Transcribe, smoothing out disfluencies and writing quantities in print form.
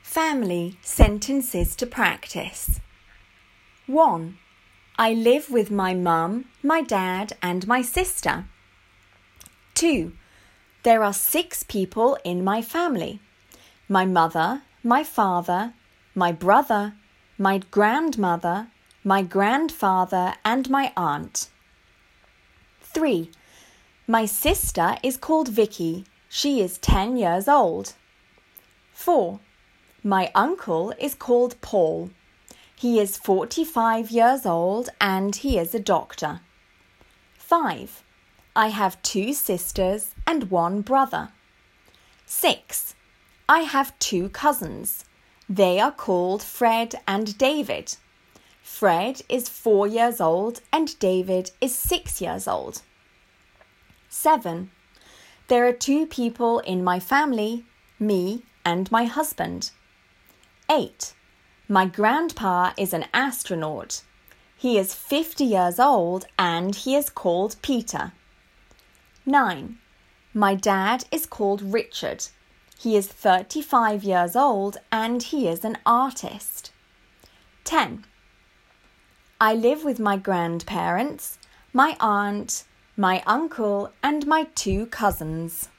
Family sentences to practice. 1. I live with my mum, my dad and my sister. 2. There are 6 people in my family. My mother, my father, my brother, my grandmother, my grandfather and my aunt. 3. My sister is called Vicky. She is 10 years old. 4. My uncle is called Paul. He is 45 years old and he is a doctor. 5. I have 2 sisters and 1 brother. 6. I have 2 cousins. They are called Fred and David. Fred is 4 years old and David is 6 years old. 7. There are 2 people in my family, me and my husband. 8. My grandpa is an astronaut. He is 50 years old and he is called Peter. 9. My dad is called Richard. He is 35 years old and he is an artist. 10. I live with my grandparents, my aunt, my uncle and my 2 cousins.